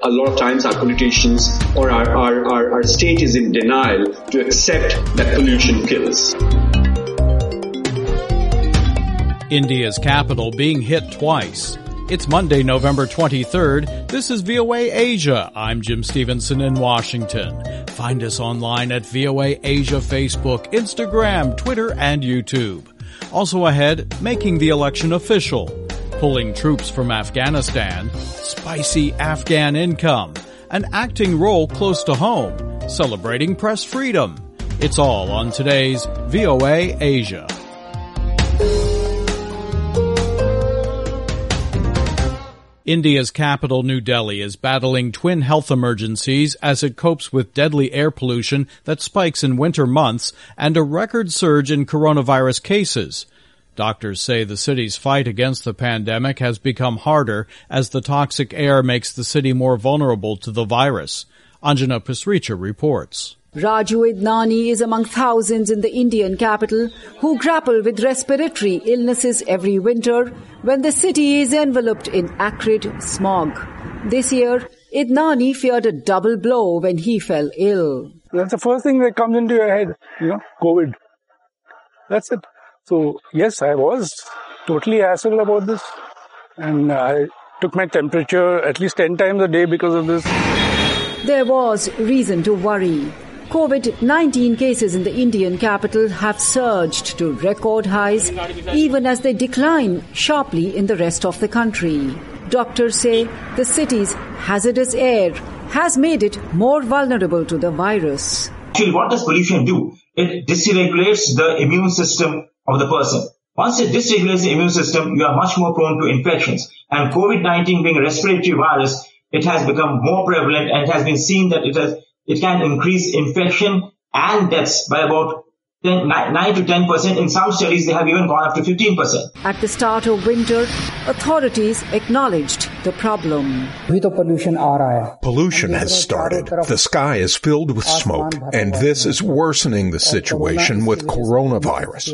a lot of times our politicians or our state is in denial to accept that pollution kills. India's capital being hit twice. It's Monday, November 23rd. This is VOA Asia. I'm Jim Stevenson in Washington. Find us online at VOA Asia Facebook, Instagram, Twitter, and YouTube. Also ahead, making the election official, pulling troops from Afghanistan, spicy Afghan income, an acting role close to home, celebrating press freedom. It's all on today's VOA Asia. India's capital, New Delhi, is battling twin health emergencies as it copes with deadly air pollution that spikes in winter months and a record surge in coronavirus cases. Doctors say the city's fight against the pandemic has become harder as the toxic air makes the city more vulnerable to the virus. Anjana Pasricha reports. Raju Idnani is among thousands in the Indian capital who grapple with respiratory illnesses every winter when the city is enveloped in acrid smog. This year, Idnani feared a double blow when he fell ill. That's the first thing that comes into your head, COVID. That's it. So, yes, I was totally hassled about this. And I took my temperature at least 10 times a day because of this. There was reason to worry. COVID-19 cases in the Indian capital have surged to record highs, even as they decline sharply in the rest of the country. Doctors say the city's hazardous air has made it more vulnerable to the virus. Actually, what does pollution do? It dysregulates the immune system of the person. Once it dysregulates the immune system, you are much more prone to infections. And COVID-19 being a respiratory virus, it has become more prevalent, and it has been seen that it can increase infection and deaths by about 9 to 10%. In some studies, they have even gone up to 15%. At the start of winter, authorities acknowledged the problem. Pollution has started. The sky is filled with smoke, and this is worsening the situation with coronavirus.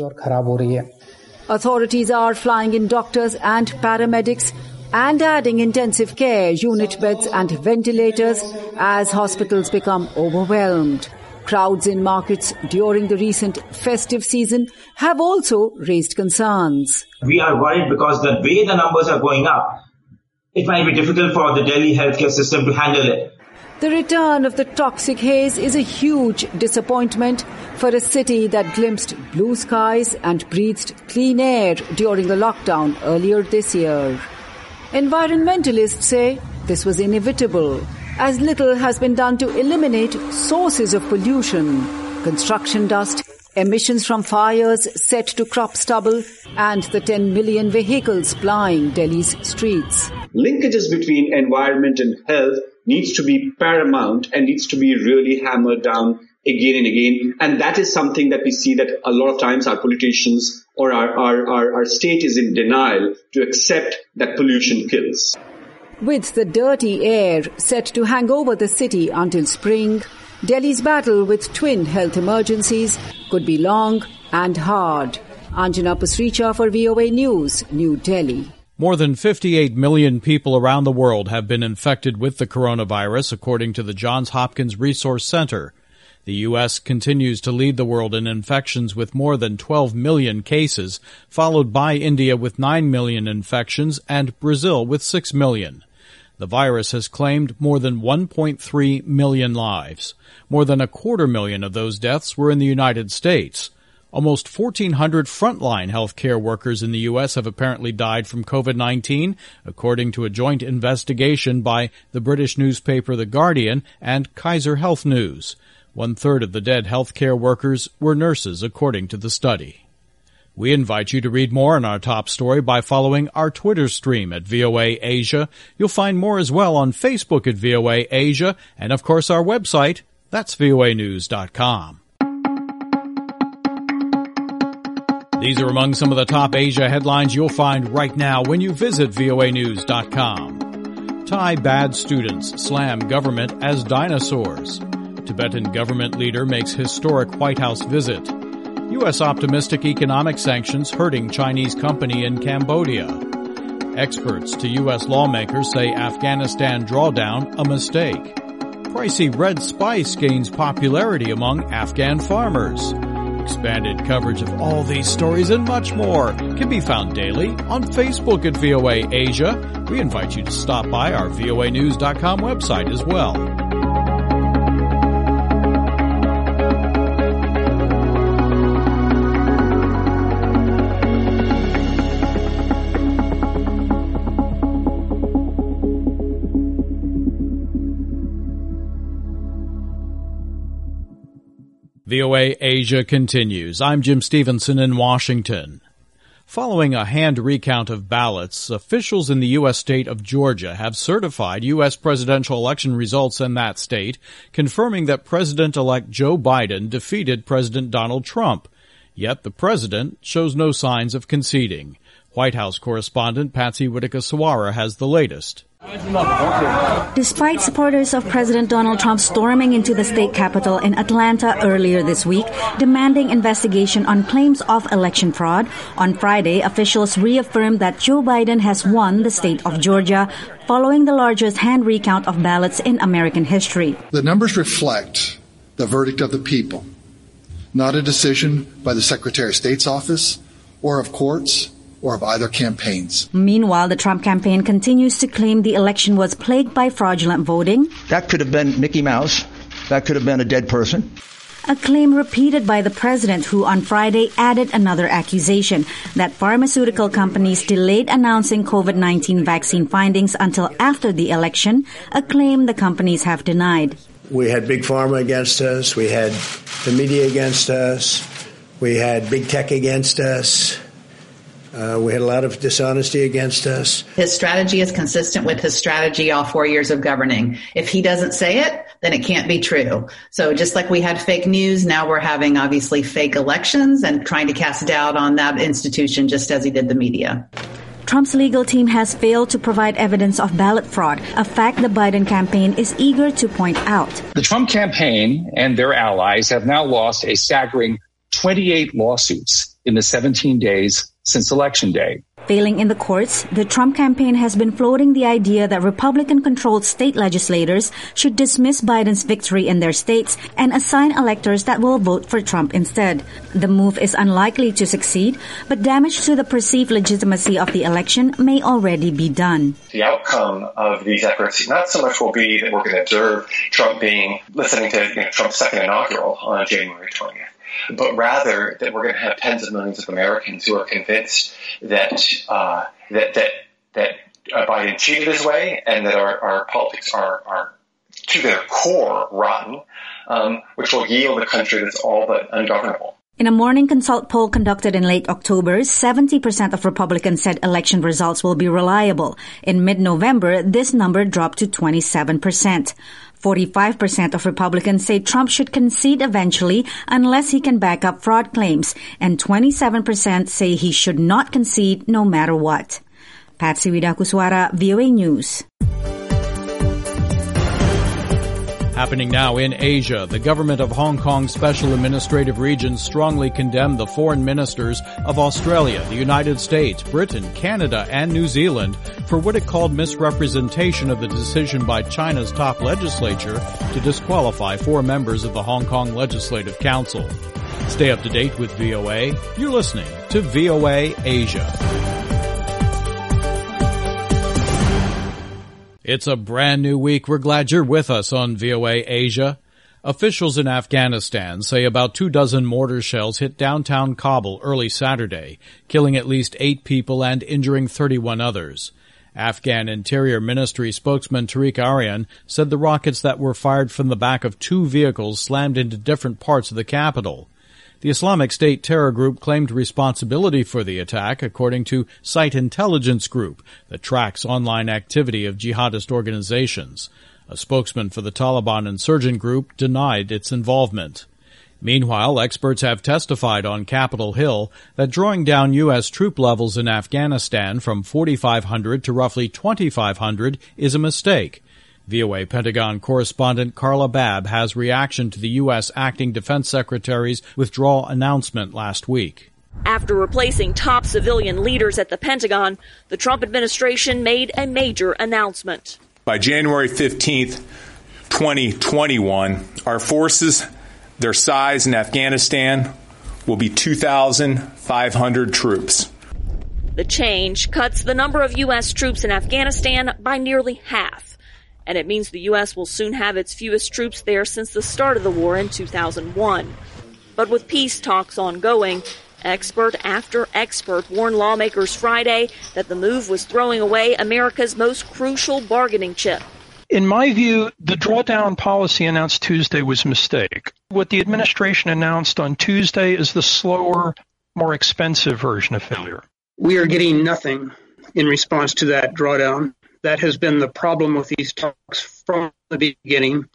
Authorities are flying in doctors and paramedics and adding intensive care unit beds and ventilators as hospitals become overwhelmed. Crowds in markets during the recent festive season have also raised concerns. We are worried because the way the numbers are going up, it might be difficult for the Delhi healthcare system to handle it. The return of the toxic haze is a huge disappointment for a city that glimpsed blue skies and breathed clean air during the lockdown earlier this year. Environmentalists say this was inevitable, as little has been done to eliminate sources of pollution: construction dust, emissions from fires set to crop stubble, and the 10 million vehicles plying Delhi's streets. Linkages between environment and health needs to be paramount and needs to be really hammered down again and again. And that is something that we see that a lot of times our politicians or our state is in denial to accept that pollution kills. With the dirty air set to hang over the city until spring, Delhi's battle with twin health emergencies could be long and hard. Anjana Pasricha for VOA News, New Delhi. More than 58 million people around the world have been infected with the coronavirus, according to the Johns Hopkins Resource Center. The U.S. continues to lead the world in infections with more than 12 million cases, followed by India with 9 million infections and Brazil with 6 million. The virus has claimed more than 1.3 million lives. More than 250,000 of those deaths were in the United States. Almost 1,400 frontline healthcare workers in the U.S. have apparently died from COVID-19, according to a joint investigation by the British newspaper The Guardian and Kaiser Health News. 1/3 of the dead healthcare workers were nurses, according to the study. We invite you to read more on our top story by following our Twitter stream at VOA Asia. You'll find more as well on Facebook at VOA Asia, and of course our website, that's voanews.com. These are among some of the top Asia headlines you'll find right now when you visit voanews.com. Thai bad students slam government as dinosaurs. Tibetan government leader makes historic White House visit. U.S. optimistic economic sanctions hurting Chinese company in Cambodia. Experts to U.S. lawmakers say Afghanistan drawdown a mistake. Pricey red spice gains popularity among Afghan farmers. Expanded coverage of all these stories and much more can be found daily on Facebook at VOA Asia. We invite you to stop by our voanews.com website as well. VOA Asia continues. I'm Jim Stevenson in Washington. Following a hand recount of ballots, officials in the U.S. state of Georgia have certified U.S. presidential election results in that state, confirming that President-elect Joe Biden defeated President Donald Trump. Yet the president shows no signs of conceding. White House correspondent Patsy Widakuswara has the latest. Despite supporters of President Donald Trump storming into the state capitol in Atlanta earlier this week, demanding investigation on claims of election fraud, on Friday, officials reaffirmed that Joe Biden has won the state of Georgia following the largest hand recount of ballots in American history. The numbers reflect the verdict of the people, not a decision by the Secretary of State's office or of courts or of either campaigns. Meanwhile, the Trump campaign continues to claim the election was plagued by fraudulent voting. That could have been Mickey Mouse. That could have been a dead person. A claim repeated by the president, who on Friday added another accusation that pharmaceutical companies delayed announcing COVID-19 vaccine findings until after the election, a claim the companies have denied. We had Big Pharma against us. We had the media against us. We had Big Tech against us. We had a lot of dishonesty against us. His strategy is consistent with his strategy all 4 years of governing. If he doesn't say it, then it can't be true. So just like we had fake news, now we're having obviously fake elections and trying to cast doubt on that institution just as he did the media. Trump's legal team has failed to provide evidence of ballot fraud, a fact the Biden campaign is eager to point out. The Trump campaign and their allies have now lost a staggering 28 lawsuits in the 17 days since Election Day. Failing in the courts, the Trump campaign has been floating the idea that Republican-controlled state legislators should dismiss Biden's victory in their states and assign electors that will vote for Trump instead. The move is unlikely to succeed, but damage to the perceived legitimacy of the election may already be done. The outcome of these efforts not so much will be that we're going to observe Trump listening to Trump's second inaugural on January 20th. But rather that we're going to have tens of millions of Americans who are convinced that Biden cheated his way and that our politics are to their core rotten, which will yield a country that's all but ungovernable. In a Morning Consult poll conducted in late October, 70% of Republicans said election results will be reliable. In mid-November, this number dropped to 27%. 45% of Republicans say Trump should concede eventually unless he can back up fraud claims, and 27% say he should not concede no matter what. Patsy Widakuswara, VOA News. Happening now in Asia, the government of Hong Kong's Special Administrative Region strongly condemned the foreign ministers of Australia, the United States, Britain, Canada, and New Zealand for what it called misrepresentation of the decision by China's top legislature to disqualify 4 members of the Hong Kong Legislative Council. Stay up to date with VOA. You're listening to VOA Asia. It's a brand new week. We're glad you're with us on VOA Asia. Officials in Afghanistan say about 24 mortar shells hit downtown Kabul early Saturday, killing at least 8 people and injuring 31 others. Afghan Interior Ministry spokesman Tariq Aryan said the rockets that were fired from the back of 2 vehicles slammed into different parts of the capital. The Islamic State terror group claimed responsibility for the attack, according to Site Intelligence Group, that tracks online activity of jihadist organizations. A spokesman for the Taliban insurgent group denied its involvement. Meanwhile, experts have testified on Capitol Hill that drawing down U.S. troop levels in Afghanistan from 4,500 to roughly 2,500 is a mistake. VOA Pentagon correspondent Carla Babb has reaction to the U.S. Acting Defense Secretary's withdrawal announcement last week. After replacing top civilian leaders at the Pentagon, the Trump administration made a major announcement. By January 15th, 2021, our forces, their size in Afghanistan, will be 2,500 troops. The change cuts the number of U.S. troops in Afghanistan by nearly half, and it means the U.S. will soon have its fewest troops there since the start of the war in 2001. But with peace talks ongoing, expert after expert warned lawmakers Friday that the move was throwing away America's most crucial bargaining chip. In my view, the drawdown policy announced Tuesday was a mistake. What the administration announced on Tuesday is the slower, more expensive version of failure. We are getting nothing in response to that drawdown. That has been the problem with these talks from the beginning.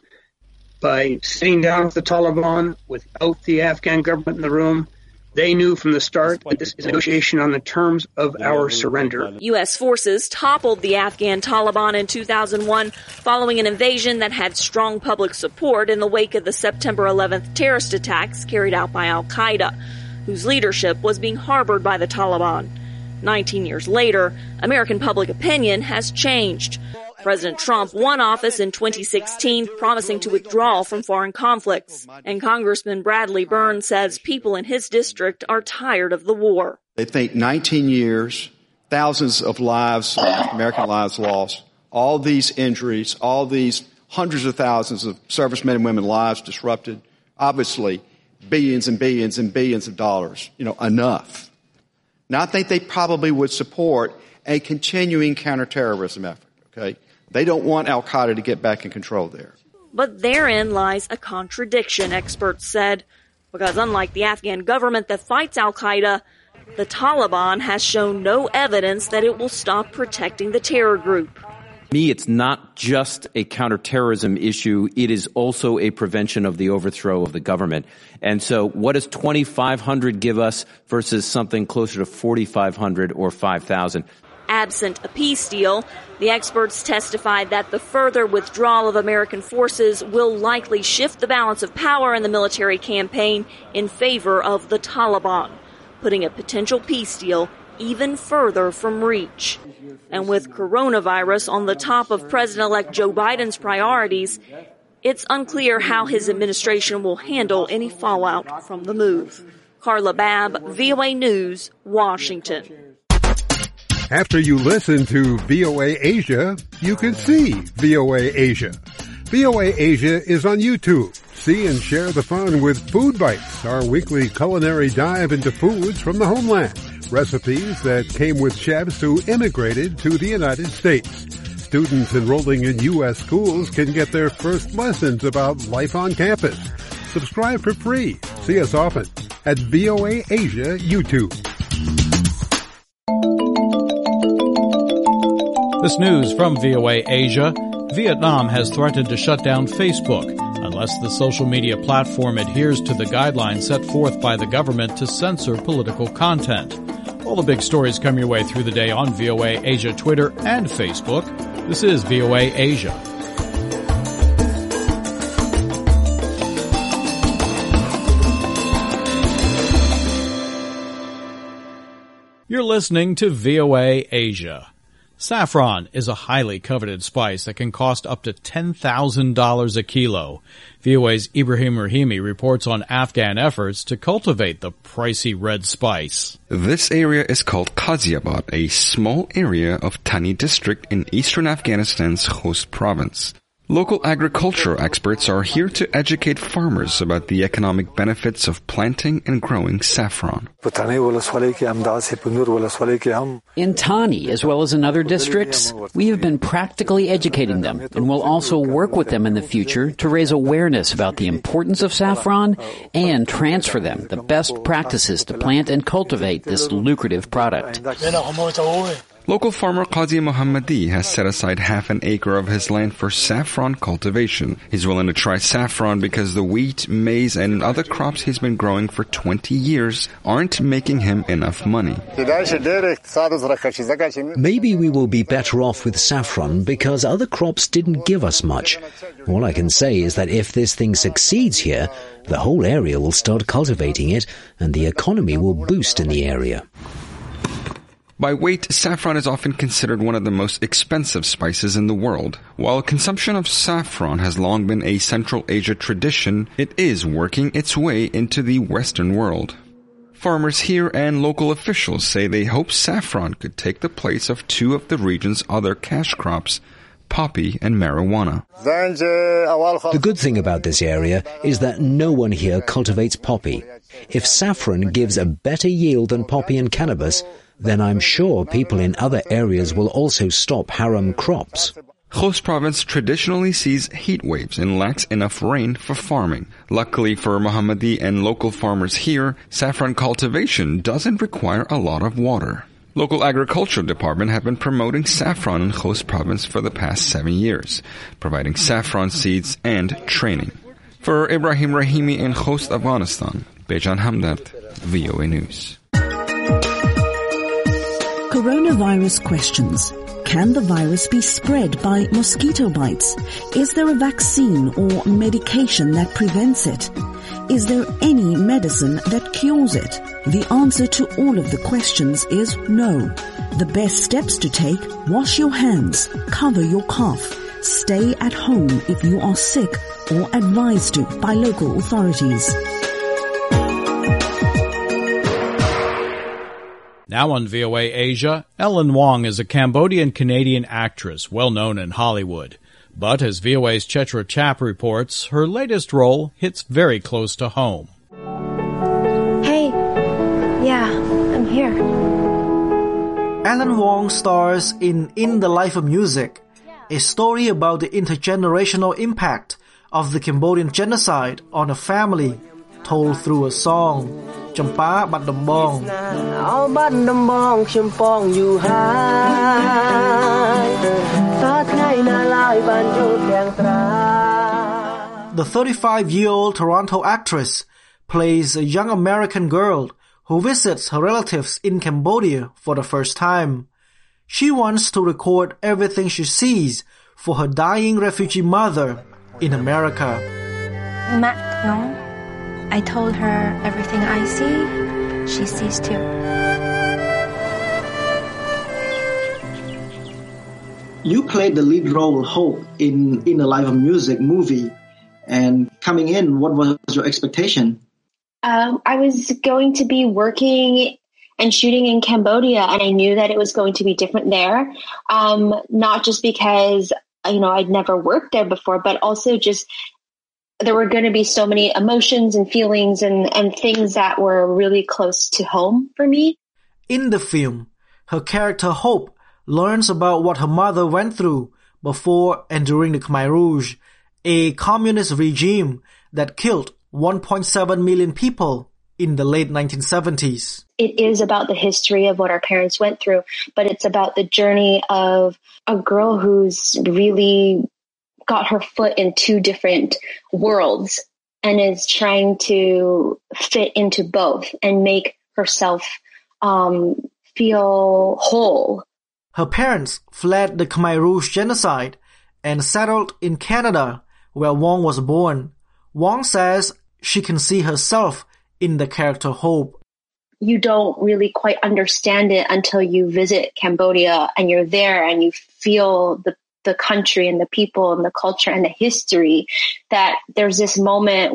By sitting down with the Taliban without the Afghan government in the room, they knew from the start that this is a negotiation on the terms of our surrender. U.S. forces toppled the Afghan Taliban in 2001 following an invasion that had strong public support in the wake of the September 11th terrorist attacks carried out by al-Qaeda, whose leadership was being harbored by the Taliban. 19 years later, American public opinion has changed. President Trump won office in 2016, promising to withdraw from foreign conflicts. And Congressman Bradley Byrne says people in his district are tired of the war. They think 19 years, thousands of lives, American lives lost, all these injuries, all these hundreds of thousands of servicemen and women lives disrupted, obviously billions and billions and billions of dollars, enough. Now, I think they probably would support a continuing counterterrorism effort, okay? They don't want al-Qaeda to get back in control there. But therein lies a contradiction, experts said, because unlike the Afghan government that fights al-Qaeda, the Taliban has shown no evidence that it will stop protecting the terror group. To me, it's not just a counterterrorism issue. It is also a prevention of the overthrow of the government. And so what does 2,500 give us versus something closer to 4,500 or 5,000? Absent a peace deal, the experts testified that the further withdrawal of American forces will likely shift the balance of power in the military campaign in favor of the Taliban, putting a potential peace deal even further from reach. And with coronavirus on the top of President-elect Joe Biden's priorities, it's unclear how his administration will handle any fallout from the move. Carla Babb, VOA News, Washington. After you listen to VOA Asia, you can see VOA Asia. VOA Asia is on YouTube. See and share the fun with Food Bites, our weekly culinary dive into foods from the homeland. Recipes that came with chefs who immigrated to the United States. Students enrolling in U.S. schools can get their first lessons about life on campus. Subscribe for free. See us often at VOA Asia YouTube. This news from VOA Asia. Vietnam has threatened to shut down Facebook unless the social media platform adheres to the guidelines set forth by the government to censor political content. All the big stories come your way through the day on VOA Asia Twitter and Facebook. This is VOA Asia. You're listening to VOA Asia. Saffron is a highly coveted spice that can cost up to $10,000 a kilo. VOA's Ibrahim Rahimi reports on Afghan efforts to cultivate the pricey red spice. This area is called Ghaziabad, a small area of Tani district in eastern Afghanistan's Khost province. Local agricultural experts are here to educate farmers about the economic benefits of planting and growing saffron. In Tani, as well as in other districts, we have been practically educating them and will also work with them in the future to raise awareness about the importance of saffron and transfer them the best practices to plant and cultivate this lucrative product. Local farmer Qazi Mohammadi has set aside half an acre of his land for saffron cultivation. He's willing to try saffron because the wheat, maize, and other crops he's been growing for 20 years aren't making him enough money. Maybe we will be better off with saffron because other crops didn't give us much. All I can say is that if this thing succeeds here, the whole area will start cultivating it and the economy will boost in the area. By weight, saffron is often considered one of the most expensive spices in the world. While consumption of saffron has long been a Central Asia tradition, it is working its way into the Western world. Farmers here and local officials say they hope saffron could take the place of two of the region's other cash crops, poppy and marijuana. The good thing about this area is that no one here cultivates poppy. If saffron gives a better yield than poppy and cannabis, then I'm sure people in other areas will also stop haram crops. Khost province traditionally sees heat waves and lacks enough rain for farming. Luckily for Mohammadi and local farmers here, saffron cultivation doesn't require a lot of water. Local agricultural department have been promoting saffron in Khost province for the past 7 years, providing saffron seeds and training. For Ibrahim Rahimi in Khost, Afghanistan, Bejan Hamdard, VOA News. Coronavirus questions. Can the virus be spread by mosquito bites? Is there a vaccine or medication that prevents it? Is there any medicine that cures it? The answer to all of the questions is no. The best steps to take: wash your hands, cover your cough, stay at home if you are sick or advised to by local authorities. Now on VOA Asia, Ellen Wong is a Cambodian-Canadian actress well known in Hollywood. But as VOA's Chetra Chap reports, her latest role hits very close to home. Hey, yeah, I'm here. Ellen Wong stars in the Life of Music, a story about the intergenerational impact of the Cambodian genocide on a family, told through a song, Champa Bat Dam Bong. The 35-year-old Toronto actress plays a young American girl who visits her relatives in Cambodia for the first time. She wants to record everything she sees for her dying refugee mother in America. I told her everything I see, she sees too. You played the lead role, Hope, in the Life of Music movie. And coming in, what was your expectation? I was going to be working and shooting in Cambodia, and I knew that it was going to be different there. Not just because, I'd never worked there before, but also just there were going to be so many emotions and feelings and things that were really close to home for me. In the film, her character Hope learns about what her mother went through before and during the Khmer Rouge, a communist regime that killed 1.7 million people in the late 1970s. It is about the history of what our parents went through, but it's about the journey of a girl who's really got her foot in two different worlds and is trying to fit into both and make herself feel whole. Her parents fled the Khmer Rouge genocide and settled in Canada, where Wong was born. Wong says she can see herself in the character Hope. You don't really quite understand it until you visit Cambodia and you're there and you feel the country and the people and the culture and the history, that there's this moment,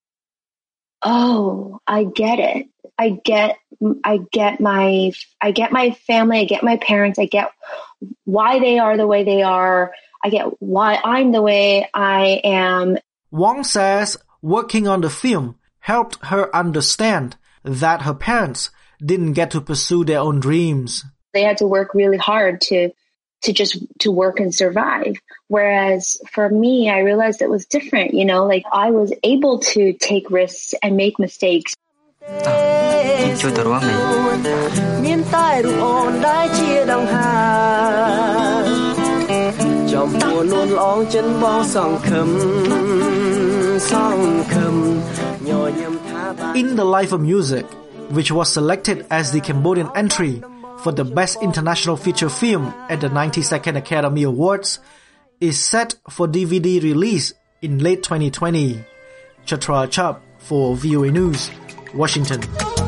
oh, I get it. I get my family, I get my parents, I get why they are the way they are, I get why I'm the way I am. Wong says working on the film helped her understand that her parents didn't get to pursue their own dreams. They had to work really hard to work and survive. Whereas for me, I realized it was different, I was able to take risks and make mistakes. In the Life of Music, which was selected as the Cambodian entry for the Best International Feature Film at the 92nd Academy Awards, is set for DVD release in late 2020. Chatra Chap for VOA News, Washington.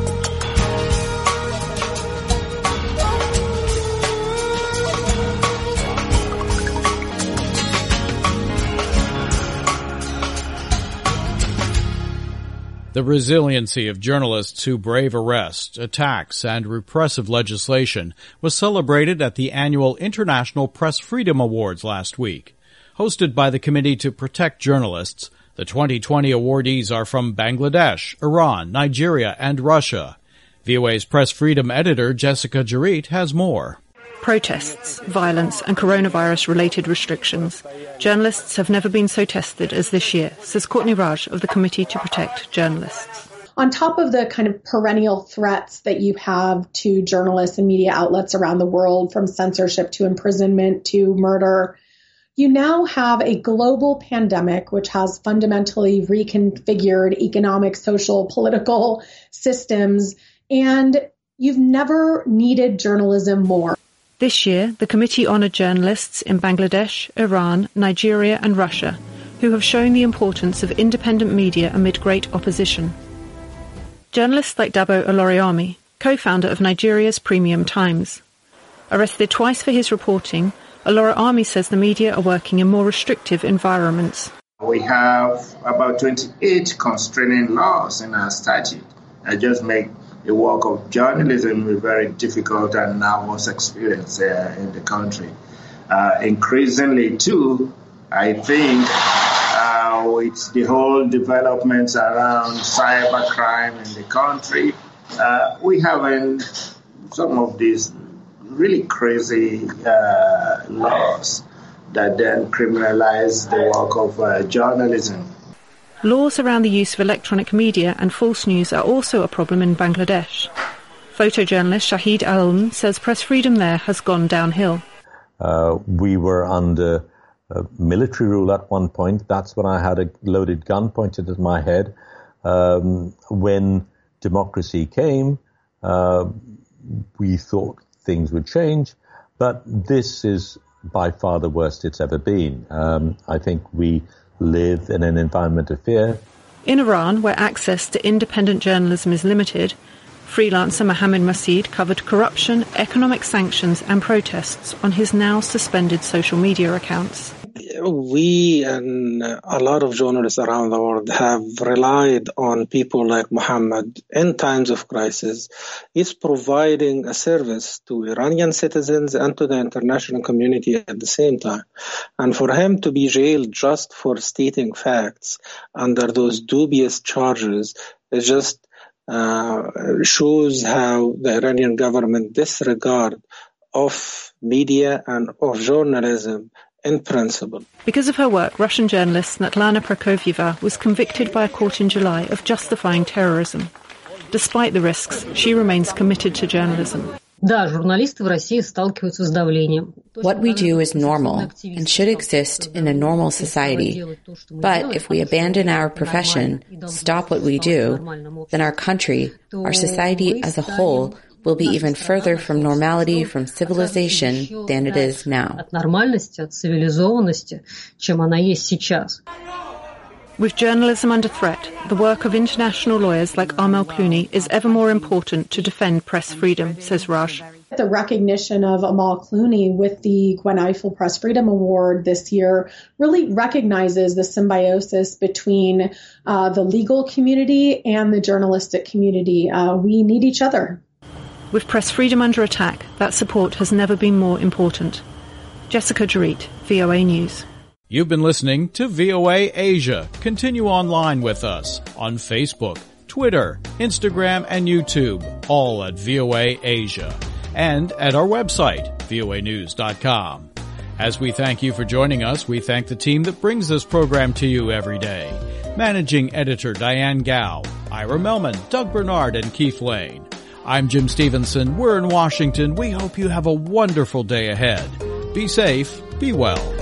The resiliency of journalists who brave arrest, attacks, and repressive legislation was celebrated at the annual International Press Freedom Awards last week. Hosted by the Committee to Protect Journalists, the 2020 awardees are from Bangladesh, Iran, Nigeria, and Russia. VOA's Press Freedom editor Jessica Jarit has more. Protests, violence, and coronavirus-related restrictions. Journalists have never been so tested as this year, says Courtney Raj of the Committee to Protect Journalists. On top of the kind of perennial threats that you have to journalists and media outlets around the world, from censorship to imprisonment to murder, you now have a global pandemic which has fundamentally reconfigured economic, social, political systems, and you've never needed journalism more. This year, the committee honoured journalists in Bangladesh, Iran, Nigeria and Russia, who have shown the importance of independent media amid great opposition. Journalists like Dabo Oloriami, co-founder of Nigeria's Premium Times. Arrested twice for his reporting, Oloriami says the media are working in more restrictive environments. We have about 28 constraining laws in our statute that just make the work of journalism very difficult and nervous experience in the country. Increasingly, too, I think with the whole developments around cybercrime in the country, we have some of these really crazy laws that then criminalize the work of journalism. Laws around the use of electronic media and false news are also a problem in Bangladesh. Photojournalist Shahid Alm says press freedom there has gone downhill. We were under military rule at one point. That's when I had a loaded gun pointed at my head. When democracy came, we thought things would change, but this is by far the worst it's ever been. I think we live in an environment of fear. In Iran, where access to independent journalism is limited, freelancer Mohammed Masid covered corruption, economic sanctions and protests on his now suspended social media accounts. We and a lot of journalists around the world have relied on people like Mohammed in times of crisis. He's providing a service to Iranian citizens and to the international community at the same time. And for him to be jailed just for stating facts under those dubious charges is just shows how the Iranian government disregard of media and of journalism in principle. Because of her work, Russian journalist Svetlana Prokofieva was convicted by a court in July of justifying terrorism. Despite the risks, she remains committed to journalism. What we do is normal and should exist in a normal society. But if we abandon our profession, stop what we do, then our country, our society as a whole, will be even further from normality, from civilization, than it is now. With journalism under threat, the work of international lawyers like Amal Clooney is ever more important to defend press freedom, says Raj. The recognition of Amal Clooney with the Gwen Ifill Press Freedom Award this year really recognizes the symbiosis between the legal community and the journalistic community. We need each other. With press freedom under attack, that support has never been more important. Jessica Jarit, VOA News. You've been listening to VOA Asia. Continue online with us on Facebook, Twitter, Instagram, and YouTube, all at VOA Asia, and at our website, voanews.com. As we thank you for joining us, we thank the team that brings this program to you every day. Managing Editor Diane Gao, Ira Melman, Doug Bernard, and Keith Lane. I'm Jim Stevenson. We're in Washington. We hope you have a wonderful day ahead. Be safe, be well.